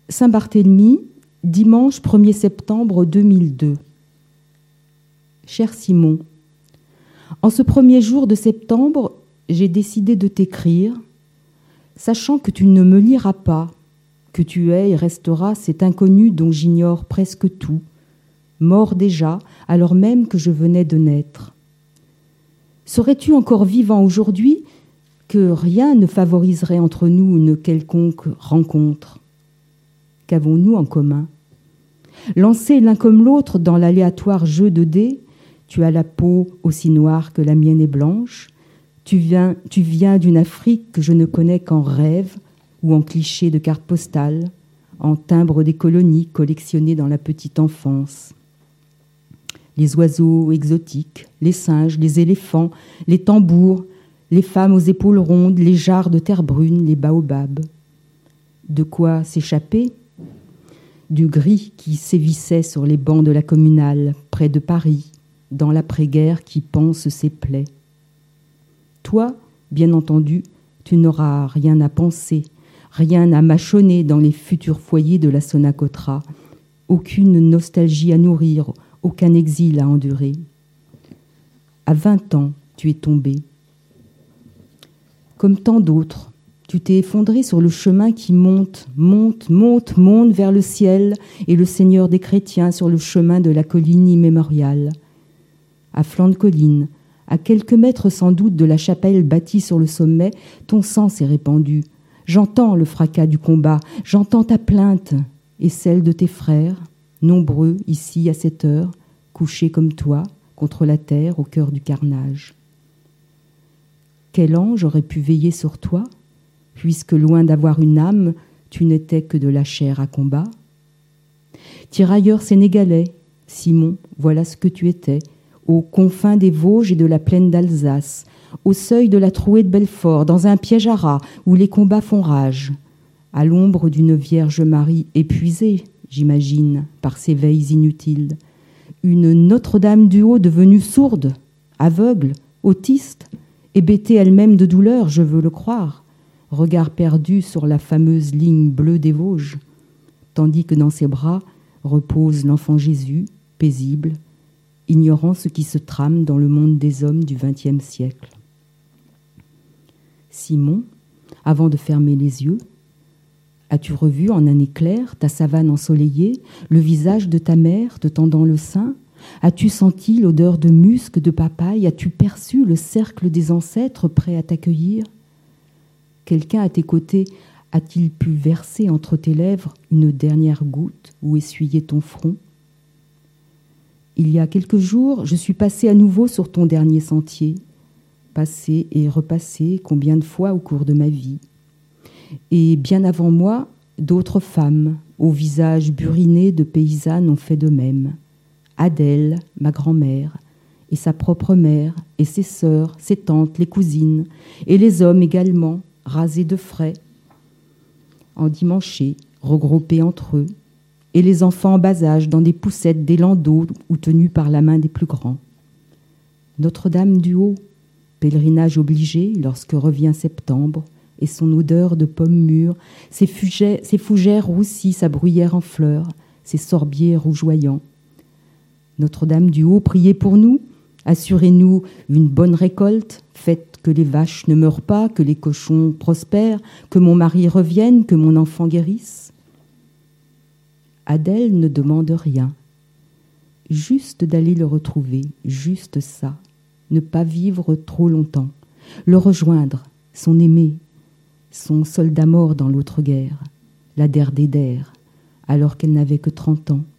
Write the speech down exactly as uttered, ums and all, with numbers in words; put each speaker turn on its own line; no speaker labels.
Saint-Barthélemy, dimanche premier septembre deux mille deux. Cher Simon, en ce premier jour de septembre, j'ai décidé de t'écrire, sachant que tu ne me liras pas, que tu es et resteras cet inconnu dont j'ignore presque tout, mort déjà, alors même que je venais de naître. Serais-tu encore vivant aujourd'hui que rien ne favoriserait entre nous une quelconque rencontre? Qu'avons-nous en commun? Lancés l'un comme l'autre dans l'aléatoire jeu de dés, tu as la peau aussi noire que la mienne est blanche, tu viens, tu viens d'une Afrique que je ne connais qu'en rêve ou en cliché de cartes postales, en timbre des colonies collectionnées dans la petite enfance. Les oiseaux exotiques, les singes, les éléphants, les tambours, les femmes aux épaules rondes, les jarres de terre brune, les baobabs. De quoi s'échapper? Du gris qui sévissait sur les bancs de la communale, près de Paris, dans l'après-guerre qui panse ses plaies. Toi, bien entendu, tu n'auras rien à penser, rien à mâchonner dans les futurs foyers de la Sonacotra, aucune nostalgie à nourrir, aucun exil à endurer. À vingt ans, tu es tombé. Comme tant d'autres, tu t'es effondré sur le chemin qui monte, monte, monte, monte vers le ciel et le Seigneur des chrétiens sur le chemin de la colline immémoriale. À flanc de colline, à quelques mètres sans doute de la chapelle bâtie sur le sommet, ton sang s'est répandu. J'entends le fracas du combat, j'entends ta plainte et celle de tes frères, nombreux ici à cette heure, couchés comme toi, contre la terre au cœur du carnage. Quel ange aurait pu veiller sur toi, puisque loin d'avoir une âme, tu n'étais que de la chair à combat? Tirailleur sénégalais, Simon, voilà ce que tu étais, aux confins des Vosges et de la plaine d'Alsace, au seuil de la trouée de Belfort, dans un piège à rats où les combats font rage, à l'ombre d'une Vierge Marie épuisée, j'imagine, par ses veilles inutiles, une Notre-Dame du Haut devenue sourde, aveugle, autiste, hébétée elle-même de douleur, je veux le croire, regard perdu sur la fameuse ligne bleue des Vosges, tandis que dans ses bras repose l'enfant Jésus, paisible, ignorant ce qui se trame dans le monde des hommes du vingtième siècle. Simon, avant de fermer les yeux, as-tu revu en un éclair ta savane ensoleillée, le visage de ta mère te tendant le sein? As-tu senti l'odeur de musc, de papaye? As-tu perçu le cercle des ancêtres prêts à t'accueillir? Quelqu'un à tes côtés a-t-il pu verser entre tes lèvres une dernière goutte ou essuyer ton front? Il y a quelques jours, je suis passée à nouveau sur ton dernier sentier, passée et repassée combien de fois au cours de ma vie. Et bien avant moi, d'autres femmes, au visage buriné de paysannes, ont fait de même. Adèle, ma grand-mère, et sa propre mère, et ses sœurs, ses tantes, les cousines, et les hommes également, rasés de frais, endimanchés, regroupés entre eux, et les enfants en bas âge dans des poussettes, des landaux ou tenus par la main des plus grands. Notre-Dame du Haut, pèlerinage obligé lorsque revient septembre, et son odeur de pommes mûres, ses, fugères, ses fougères roussies, sa bruyère en fleurs, ses sorbiers rougeoyants. Notre-Dame du Haut, priez pour nous, assurez-nous une bonne récolte, faites que les vaches ne meurent pas, que les cochons prospèrent, que mon mari revienne, que mon enfant guérisse. Adèle ne demande rien, juste d'aller le retrouver, juste ça, ne pas vivre trop longtemps, le rejoindre, son aimé, son soldat mort dans l'autre guerre, la der des der, alors qu'elle n'avait que trente ans.